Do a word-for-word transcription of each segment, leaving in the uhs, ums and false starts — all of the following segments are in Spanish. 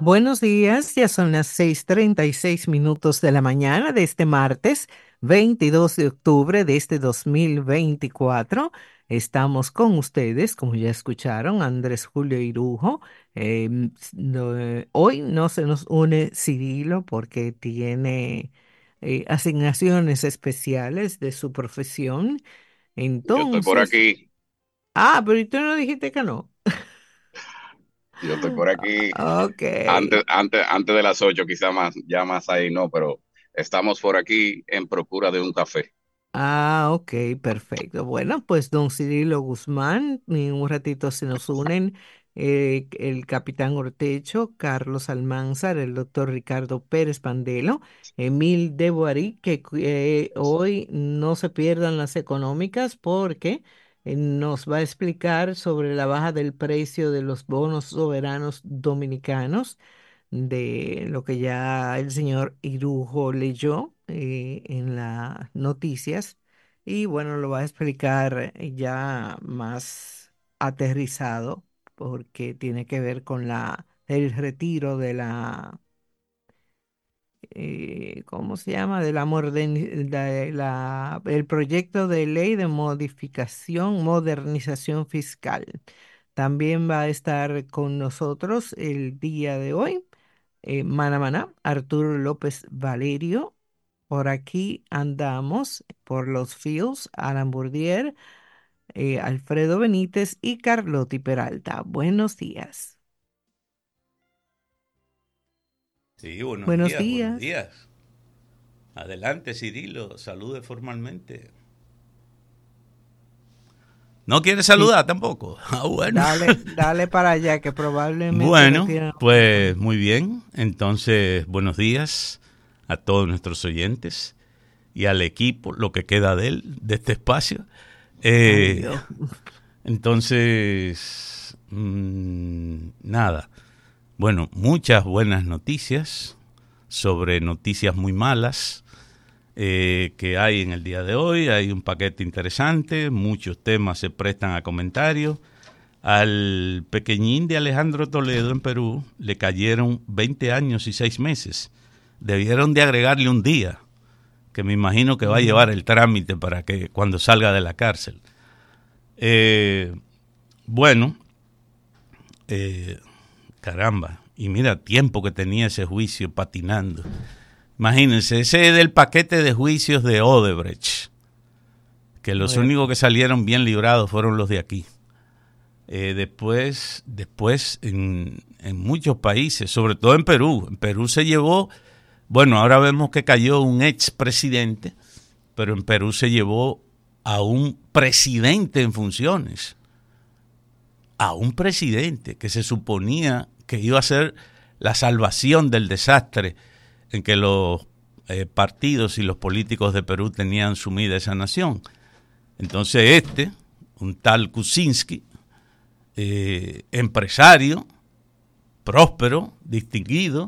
Buenos días, ya son las seis treinta y seis minutos de la mañana de este martes veintidós de octubre de este dos mil veinticuatro. Estamos con ustedes, como ya escucharon, Andrés Julio Irujo. Em, s- no, eh, hoy no se nos une Cirilo porque tiene eh, asignaciones especiales de su profesión. Yo estoy por Entonces, aquí, ah, pero ¿y tú no dijiste que no? yo estoy por aquí. Ok. Antes, antes, antes de las ocho, quizá más, ya más ahí no, pero estamos por aquí en procura de un café. Ah, ok, perfecto. Bueno, pues don Cirilo Guzmán, en un ratito se nos unen eh, el capitán Ortecho, Carlos Almanzar, el doctor Ricardo Pérez Pandelo, Emil de Boarí, que cu- eh, hoy no se pierdan las económicas porque eh, nos va a explicar sobre la baja del precio de los bonos soberanos dominicanos de lo que ya el señor Irujo leyó eh, en las noticias y bueno, lo va a explicar ya más aterrizado porque tiene que ver con la el retiro de la eh, ¿cómo se llama? De la, moderni- de la- el proyecto de ley de modificación, modernización fiscal. También va a estar con nosotros el día de hoy, eh, Mana Maná, Arturo López Valerio. Por aquí andamos, por los fields, Alan Bourdier, eh, Alfredo Benítez y Carlotti Peralta. Buenos días. Sí, buenos Buenos días, buenos días. días. Adelante, Cirilo, salude formalmente. ¿No quiere Sí, saludar tampoco? Ah, bueno. dale, dale para allá, que probablemente no Bueno, tiene oído. pues muy bien. Entonces, buenos días a todos nuestros oyentes y al equipo, lo que queda de él, de este espacio. Ay, Eh, Dios. entonces, mmm, nada. Bueno, muchas buenas noticias sobre noticias muy malas eh, que hay en el día de hoy. Hay un paquete interesante, muchos temas se prestan a comentarios. Al pequeñín de Alejandro Toledo en Perú le cayeron veinte años y seis meses. Debieron de agregarle un día, que me imagino que va a Mm. llevar el trámite para que cuando salga de la cárcel. Eh, bueno, eh, caramba, y mira, tiempo que tenía ese juicio patinando. Imagínense, ese es del paquete de juicios de Odebrecht, que los Bueno, únicos que salieron bien librados fueron los de aquí. Eh, después, después en, en muchos países, sobre todo en Perú, en Perú se llevó, bueno, ahora vemos que cayó un expresidente, pero en Perú se llevó a un presidente en funciones, a un presidente que se suponía que iba a ser la salvación del desastre en que los eh, partidos y los políticos de Perú tenían sumida esa nación. Entonces este, un tal Kuczynski, eh, empresario, próspero, distinguido,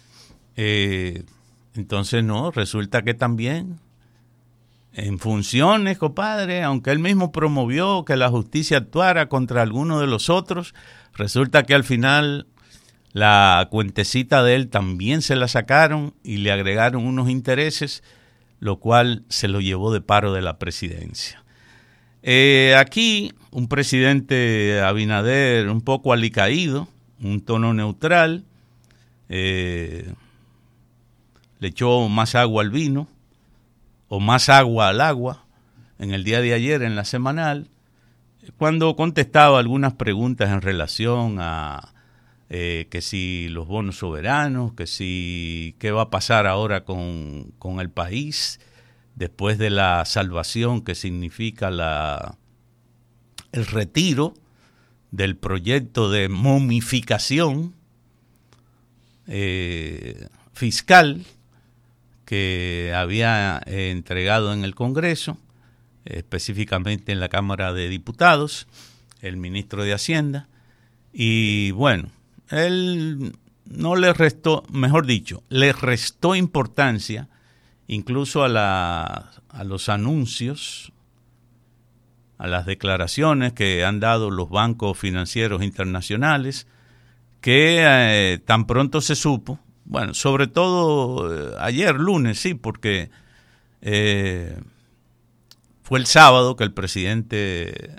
eh, entonces no, resulta que también en funciones, compadre, aunque él mismo promovió que la justicia actuara contra alguno de los otros, resulta que al final la cuentecita de él también se la sacaron y le agregaron unos intereses, lo cual se lo llevó de paro de la presidencia. Eh, aquí un presidente Abinader un poco alicaído, un tono neutral, eh, le echó más agua al vino o más agua al agua en el día de ayer en la semanal, cuando contestaba algunas preguntas en relación a eh, que si los bonos soberanos, que si qué va a pasar ahora con, con el país después de la salvación que significa la, el retiro del proyecto de momificación eh, fiscal que había eh, entregado en el Congreso, específicamente en la Cámara de Diputados, el ministro de Hacienda. Y bueno, él no le restó, mejor dicho, le restó importancia incluso a, la, a los anuncios, a las declaraciones que han dado los bancos financieros internacionales, que eh, tan pronto se supo, bueno, sobre todo eh, ayer lunes, sí, porque eh, fue el sábado que el presidente,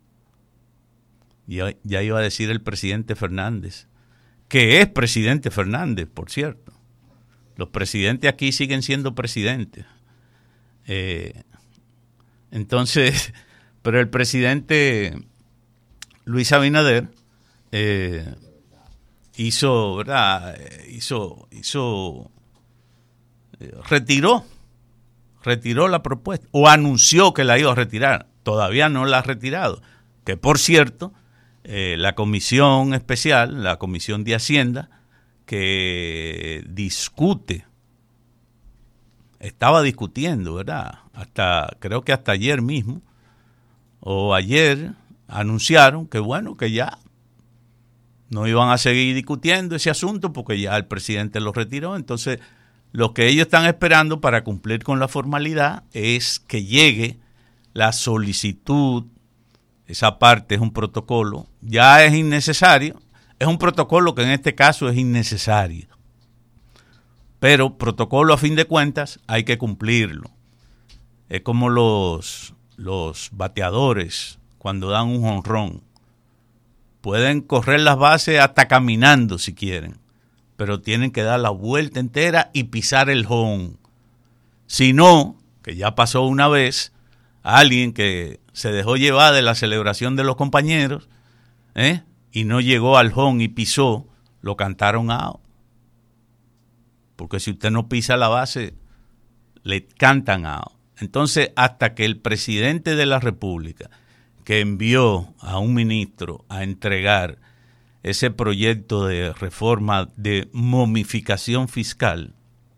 ya, ya iba a decir el presidente Fernández, que es presidente Fernández, por cierto. Los presidentes aquí siguen siendo presidentes. Eh, entonces, pero el presidente Luis Abinader eh, hizo, ¿verdad? Hizo, hizo, eh, retiró, retiró la propuesta, o anunció que la iba a retirar. Todavía no la ha retirado. Que por cierto, eh, la comisión especial, la comisión de Hacienda, que discute, estaba discutiendo, ¿verdad? Hasta, creo que hasta ayer mismo, o ayer, anunciaron que bueno, que ya no iban a seguir discutiendo ese asunto porque ya el presidente lo retiró. Entonces, lo que ellos están esperando para cumplir con la formalidad es que llegue la solicitud. Esa parte es un protocolo, ya es innecesario, es un protocolo que en este caso es innecesario, pero protocolo a fin de cuentas hay que cumplirlo. Es como los, los bateadores cuando dan un jonrón, pueden correr las bases hasta caminando si quieren, pero tienen que dar la vuelta entera y pisar el home. Si no, que ya pasó una vez, a alguien que se dejó llevar de la celebración de los compañeros, ¿eh? y no llegó al home y pisó, lo cantaron out. Porque si usted no pisa la base, le cantan out. Entonces, hasta que el presidente de la República, que envió a un ministro a entregar ese proyecto de reforma de momificación fiscal,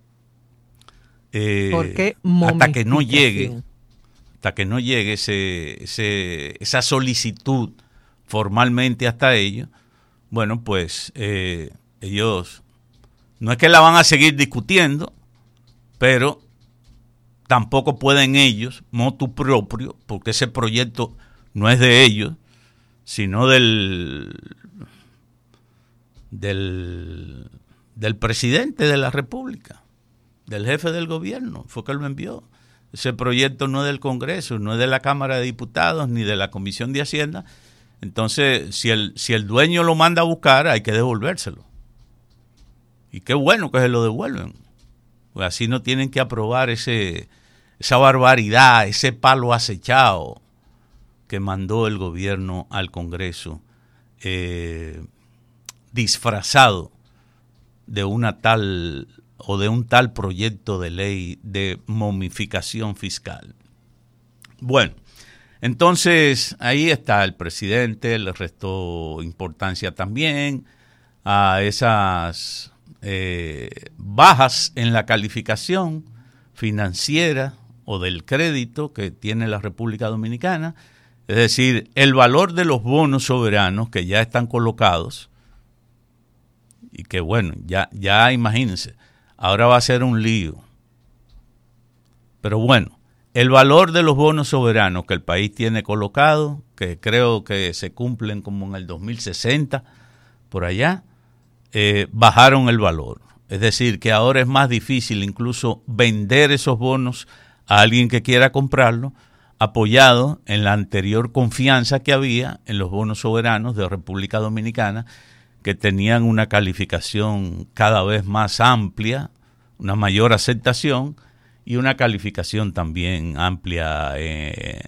eh, ¿Por qué hasta que no momificación? llegue, hasta que no llegue ese, ese, esa solicitud formalmente hasta ellos, bueno, pues eh, ellos no es que la van a seguir discutiendo, pero tampoco pueden ellos, motu propio, porque ese proyecto no es de ellos, sino del, del, del presidente de la República, del jefe del gobierno, fue que él lo envió. Ese proyecto no es del Congreso, no es de la Cámara de Diputados, ni de la Comisión de Hacienda. Entonces, si el, si el dueño lo manda a buscar, hay que devolvérselo. Y qué bueno que se lo devuelven. Pues así no tienen que aprobar ese, esa barbaridad, ese palo acechado que mandó el gobierno al Congreso, eh, disfrazado de una tal o de un tal proyecto de ley de momificación fiscal. Bueno, entonces ahí está el presidente, le restó importancia también a esas eh, bajas en la calificación financiera o del crédito que tiene la República Dominicana. Es decir, el valor de los bonos soberanos que ya están colocados y que bueno, ya, ya imagínense, ahora va a ser un lío. Pero bueno, el valor de los bonos soberanos que el país tiene colocado, que creo que se cumplen como en el dos mil sesenta, por allá, eh, bajaron el valor. Es decir, que ahora es más difícil incluso vender esos bonos a alguien que quiera comprarlo, apoyado en la anterior confianza que había en los bonos soberanos de República Dominicana, que tenían una calificación cada vez más amplia, una mayor aceptación y una calificación también amplia, eh,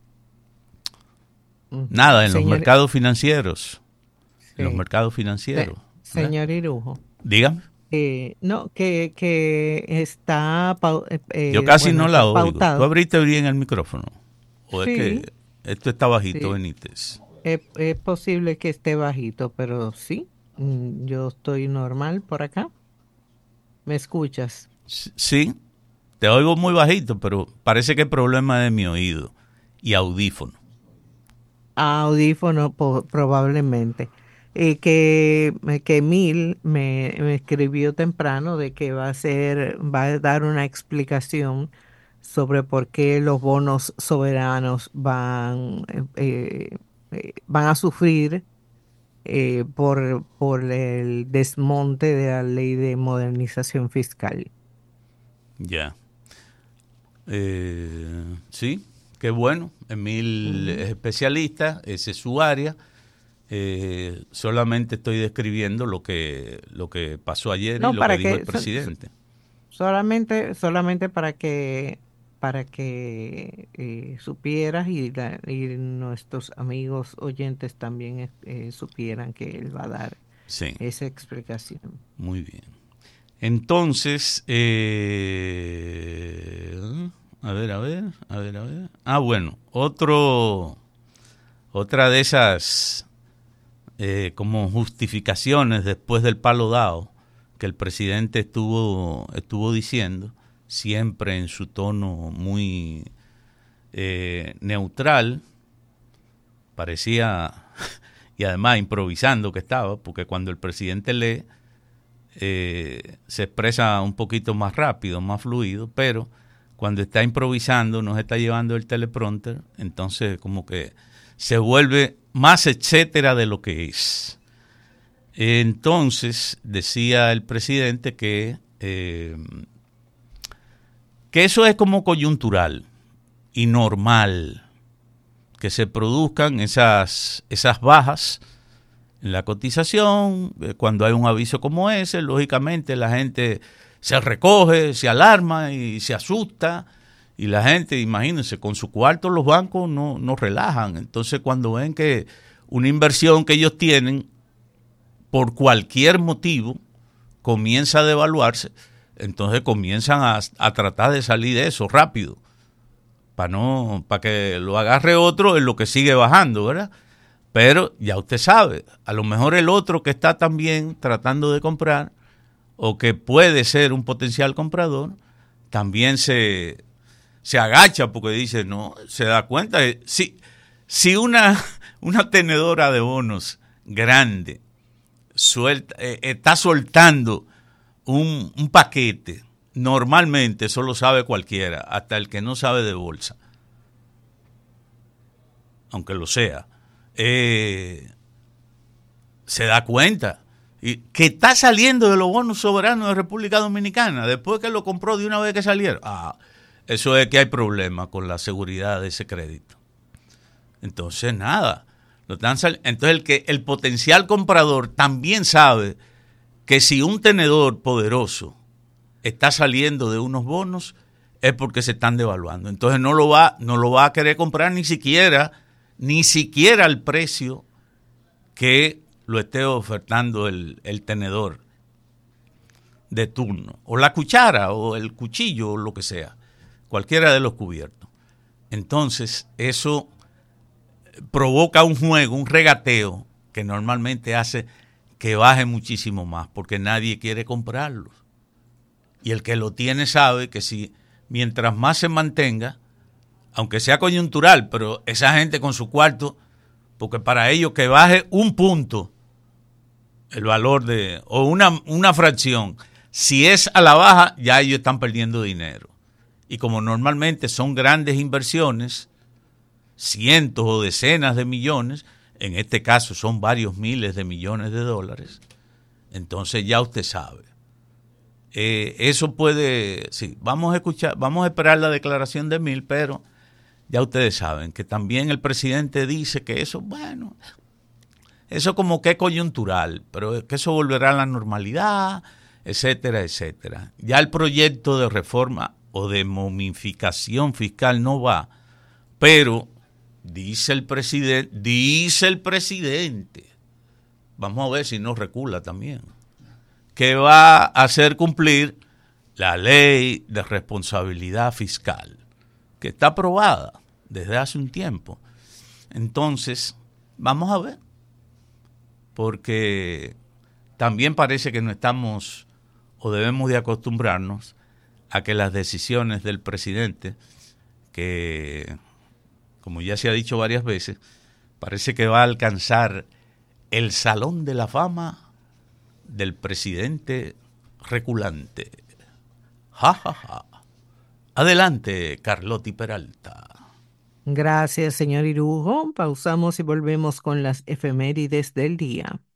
nada, en Señor, los mercados financieros, sí. en los mercados financieros. Se, señor Irujo. Dígame. Eh, no, que, que está pau, eh, Yo casi bueno, no la oigo. pautado. ¿Tú abriste bien el micrófono? ¿O Sí, es que esto está bajito, sí. Benítez? Es, es posible que esté bajito, pero sí, mm, yo estoy normal por acá. ¿Me escuchas? Sí, te oigo muy bajito, pero parece que es problema de mi oído y audífono. Audífono po- probablemente. Eh, que, que Emil me, me escribió temprano de que va a hacer, va a dar una explicación sobre por qué los bonos soberanos van, eh, eh, van a sufrir eh, por, por el desmonte de la ley de modernización fiscal. Ya. Eh, sí, qué bueno. Emil Ujú. es especialista, ese es su área. Eh, solamente estoy describiendo lo que, lo que pasó ayer y No, lo que para dijo el que so- presidente. solamente, solamente para que para que eh, supieras y, la- y nuestros amigos oyentes también eh, eh, supieran que él va a dar Sí, esa explicación. muy bien. Entonces, eh, a ver, a ver, a ver, a ver. Ah, bueno, otro, otra de esas eh, como justificaciones después del palo dado que el presidente estuvo, estuvo diciendo, siempre en su tono muy eh, neutral, parecía, y además improvisando que estaba, porque cuando el presidente lee, eh, se expresa un poquito más rápido, más fluido, pero cuando está improvisando, no se está llevando el teleprompter, entonces como que se vuelve más etcétera de lo que es. Entonces decía el presidente que, eh, que eso es como coyuntural y normal, que se produzcan esas, esas bajas en la cotización. Cuando hay un aviso como ese, lógicamente la gente se recoge, se alarma y se asusta, y la gente, imagínense, con su cuarto los bancos no, no relajan. Entonces cuando ven que una inversión que ellos tienen, por cualquier motivo, comienza a devaluarse, entonces comienzan a, a tratar de salir de eso rápido, para no, para que lo agarre otro en lo que sigue bajando, ¿verdad? Pero ya usted sabe, a lo mejor el otro que está también tratando de comprar, o que puede ser un potencial comprador, también se, se agacha porque dice, no, se da cuenta, de, si, si una, una tenedora de bonos grande suelta, eh, está soltando un, un paquete, normalmente eso lo sabe cualquiera, hasta el que no sabe de bolsa, aunque lo sea, eh, se da cuenta y que está saliendo de los bonos soberanos de República Dominicana después que lo compró de una vez que salieron. Ah, eso es que hay problemas con la seguridad de ese crédito. Entonces, nada. Lo están sal- Entonces, el, que, el potencial comprador también sabe que si un tenedor poderoso está saliendo de unos bonos es porque se están devaluando. Entonces, no lo va, no lo va a querer comprar ni siquiera, ni siquiera al precio que lo esté ofertando el, el tenedor de turno, o la cuchara, o el cuchillo, o lo que sea, cualquiera de los cubiertos. Entonces, eso provoca un juego, un regateo, que normalmente hace que baje muchísimo más, porque nadie quiere comprarlos. Y el que lo tiene sabe que si mientras más se mantenga, aunque sea coyuntural, pero esa gente con su cuarto, porque para ellos que baje un punto el valor de, o una, una fracción, si es a la baja, ya ellos están perdiendo dinero. Y como normalmente son grandes inversiones, cientos o decenas de millones, en este caso son varios miles de millones de dólares, entonces ya usted sabe. Eh, eso puede, sí, vamos a escuchar, vamos a esperar la declaración de Emil, pero ya ustedes saben que también el presidente dice que eso, bueno, eso como que es coyuntural, pero que eso volverá a la normalidad, etcétera, etcétera. Ya el proyecto de reforma o de momificación fiscal no va, pero dice el presidente, dice el presidente, vamos a ver si no recula también, que va a hacer cumplir la ley de responsabilidad fiscal, que está aprobada desde hace un tiempo. Entonces, vamos a ver, porque también parece que no estamos o debemos de acostumbrarnos a que las decisiones del presidente, que como ya se ha dicho varias veces, parece que va a alcanzar el salón de la fama del presidente reculante. Ja, ja, ja. Adelante, Carlotti Peralta. Gracias, señor Irujo. Pausamos y volvemos con las efemérides del día.